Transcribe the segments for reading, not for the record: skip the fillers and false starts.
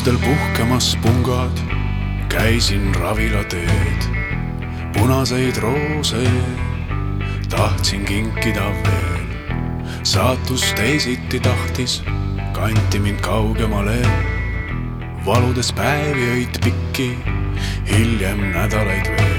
roosidel puhkemas pungad, käisin ravilateed. Punaseid roose tahtsin kinkida veel. Saatus teisiti tahtis, kanti mind kaugemale. Valudes päevi öid pikki, hiljem nädalaid veel.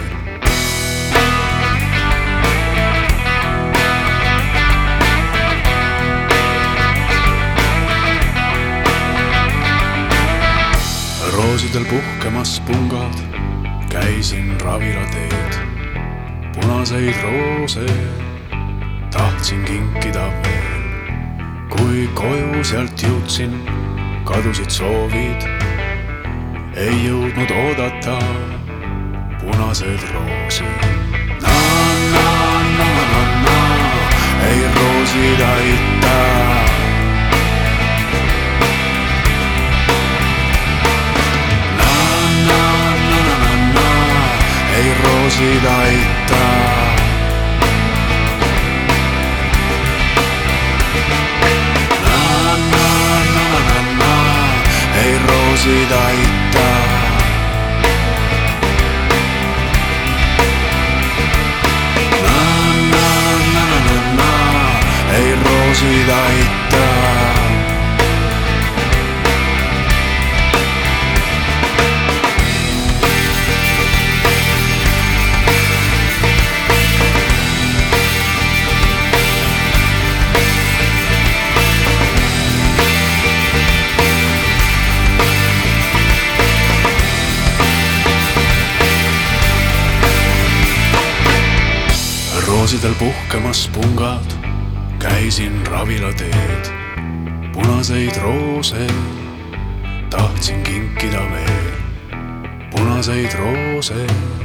Roosidel puhkemas pungad, käisin ravilateed. Punaseid roose tahtsin kinkida veel. Kui koju sealt jõudsin, kadusid soovid. Ei jõudnud oodata punased roosid. Na, na, na, na, na, ei roosid aita. Ei roosid aita. Na, na, na, na, na, ei roosid aita. Na, na, na, na, na, ei roosid aita. Roosidel puhkemas pungad, käisin ravilateed. Punaseid roose tahtsin kinkida veel. Punaseid roose,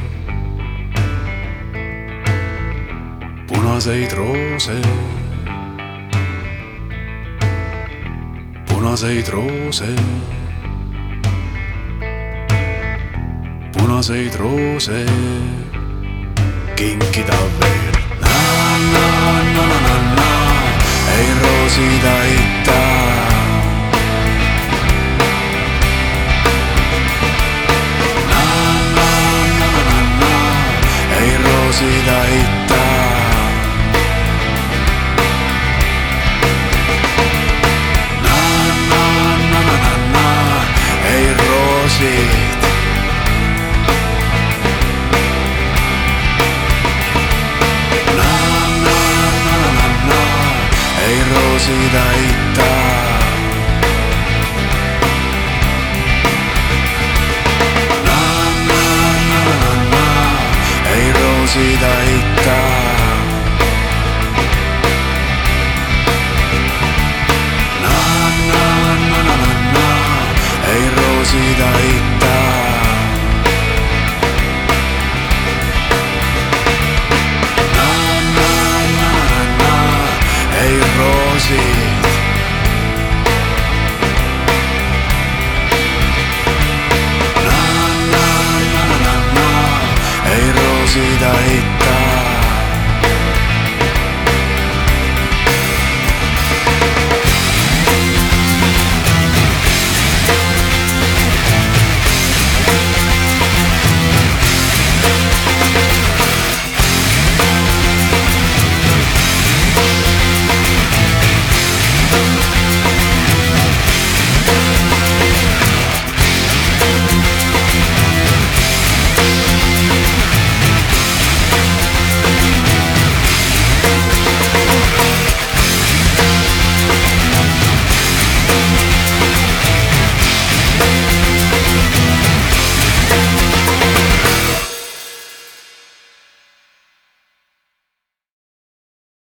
punaseid roose, punaseid roose, punaseid roose kinkida veel. Na, na, na, na, na, ei roosid aita. Na, na, na, na, na, ei roosid aita. Na, na, na, na, na, ei roosid. Ei roosid aita. Na, na, na, na, na, ei roosid aita.